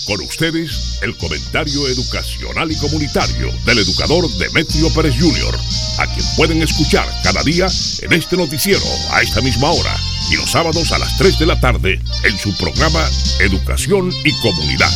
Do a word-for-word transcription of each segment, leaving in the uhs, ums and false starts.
Con ustedes, el comentario educacional y comunitario del educador Demetrio Pérez junior, a quien pueden escuchar cada día en este noticiero a esta misma hora y los sábados a las tres de la tarde en su programa Educación y Comunidad.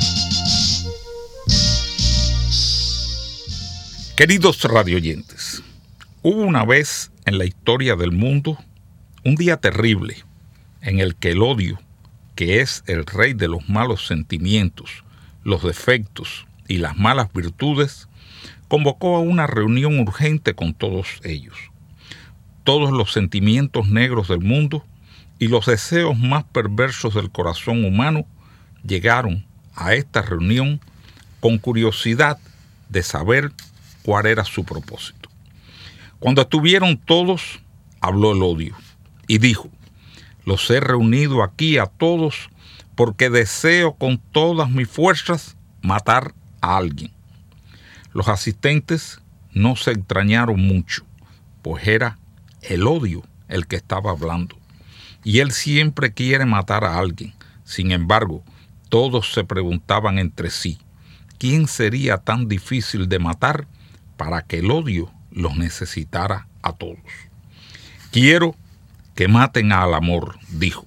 Queridos radioyentes, hubo una vez en la historia del mundo un día terrible en el que el odio, que es el rey de los malos sentimientos, los defectos y las malas virtudes, convocó a una reunión urgente con todos ellos. Todos los sentimientos negros del mundo y los deseos más perversos del corazón humano llegaron a esta reunión con curiosidad de saber cuál era su propósito. Cuando estuvieron todos, habló el odio y dijo: los he reunido aquí a todos porque deseo con todas mis fuerzas matar a alguien. Los asistentes no se extrañaron mucho, pues era el odio el que estaba hablando. Y él siempre quiere matar a alguien. Sin embargo, todos se preguntaban entre sí, ¿quién sería tan difícil de matar para que el odio los necesitara a todos? Quiero que maten al amor, dijo.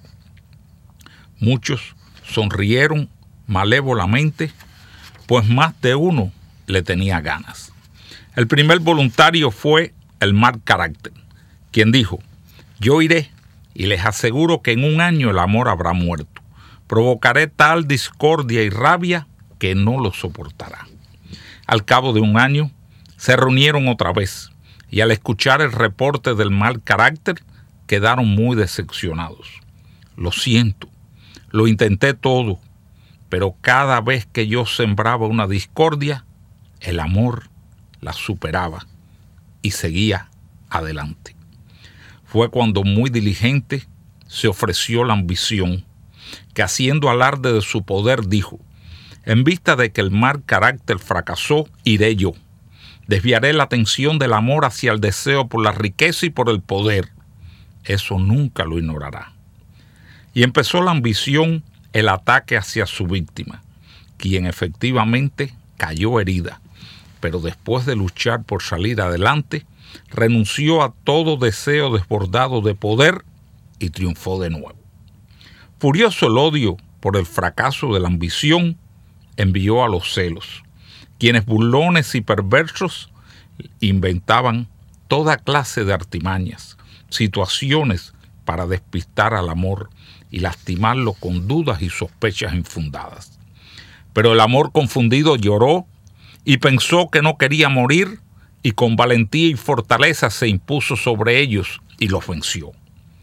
Muchos sonrieron malévolamente, pues más de uno le tenía ganas. El primer voluntario fue el mal carácter, quien dijo: yo iré y les aseguro que en un año el amor habrá muerto. Provocaré tal discordia y rabia que no lo soportará. Al cabo de un año se reunieron otra vez y al escuchar el reporte del mal carácter quedaron muy decepcionados. Lo siento, lo intenté todo, pero cada vez que yo sembraba una discordia, el amor la superaba y seguía adelante. Fue cuando muy diligente se ofreció la ambición, que haciendo alarde de su poder dijo: en vista de que el mal carácter fracasó, iré yo. Desviaré la atención del amor hacia el deseo por la riqueza y por el poder. Eso nunca lo ignorará. Y empezó la ambición, el ataque hacia su víctima, quien efectivamente cayó herida, pero después de luchar por salir adelante, renunció a todo deseo desbordado de poder y triunfó de nuevo. Furioso el odio por el fracaso de la ambición, envió a los celos, quienes burlones y perversos inventaban toda clase de artimañas, situaciones para despistar al amor y lastimarlo con dudas y sospechas infundadas. Pero el amor confundido lloró y pensó que no quería morir, y con valentía y fortaleza se impuso sobre ellos y los venció.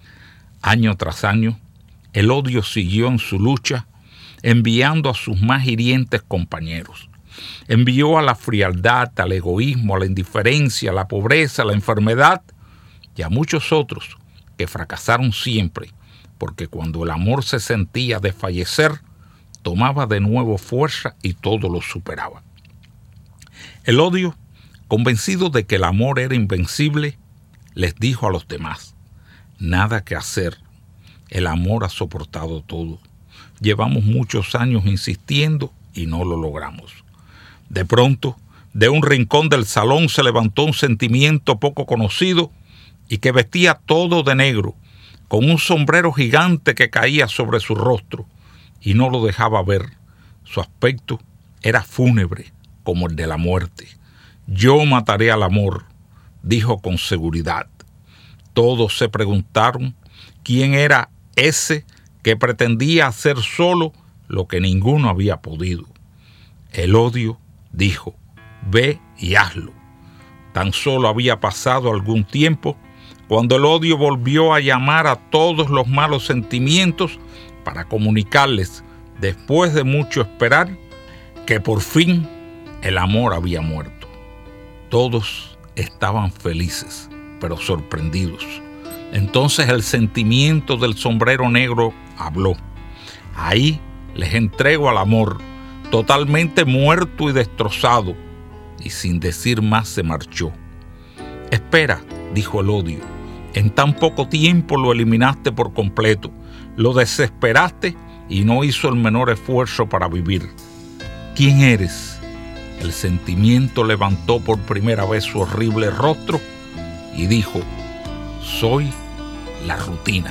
Año tras año, el odio siguió en su lucha, enviando a sus más hirientes compañeros. Envió a la frialdad, al egoísmo, a la indiferencia, a la pobreza, a la enfermedad, y a muchos otros que fracasaron siempre, porque cuando el amor se sentía desfallecer, tomaba de nuevo fuerza y todo lo superaba. El odio, convencido de que el amor era invencible, les dijo a los demás: nada que hacer, el amor ha soportado todo. Llevamos muchos años insistiendo y no lo logramos. De pronto, de un rincón del salón se levantó un sentimiento poco conocido y que vestía todo de negro, con un sombrero gigante que caía sobre su rostro y no lo dejaba ver. Su aspecto era fúnebre como el de la muerte. Yo mataré al amor, dijo con seguridad. Todos se preguntaron quién era ese que pretendía hacer solo lo que ninguno había podido. El odio dijo: ve y hazlo. Tan solo había pasado algún tiempo cuando el odio volvió a llamar a todos los malos sentimientos para comunicarles, después de mucho esperar, que por fin el amor había muerto. Todos estaban felices, pero sorprendidos. Entonces el sentimiento del sombrero negro habló: ahí les entrego al amor, totalmente muerto y destrozado. Y sin decir más se marchó. Espera, dijo el odio, en tan poco tiempo lo eliminaste por completo, lo desesperaste y no hizo el menor esfuerzo para vivir. ¿Quién eres? El sentimiento levantó por primera vez su horrible rostro y dijo: soy la rutina.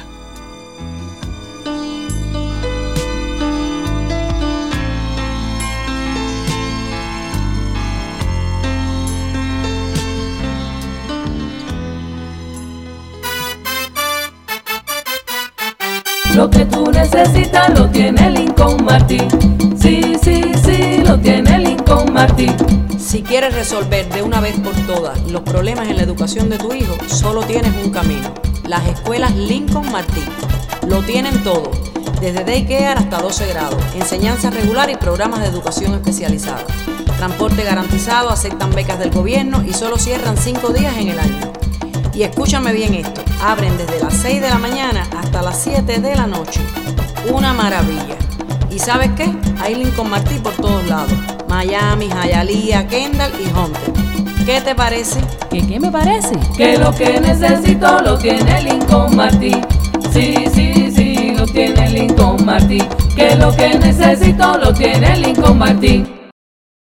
Lo que tú necesitas lo tiene Lincoln Martin. Sí, sí, sí, lo tiene Lincoln Martin. Si quieres resolver de una vez por todas los problemas en la educación de tu hijo, solo tienes un camino: las escuelas Lincoln Martin. Lo tienen todo, desde daycare hasta doce grados, enseñanza regular y programas de educación especializada. Transporte garantizado, aceptan becas del gobierno y solo cierran cinco días en el año. Y escúchame bien esto, abren desde las seis de la mañana hasta las siete de la noche. Una maravilla. ¿Y sabes qué? Hay Lincoln Martin por todos lados: Miami, Hialeah, Kendall y Hunter. ¿Qué te parece? ¿Qué qué me parece? Que lo que necesito lo tiene Lincoln Martin. Sí, sí, sí, lo tiene Lincoln Martin. Que lo que necesito lo tiene Lincoln Martin.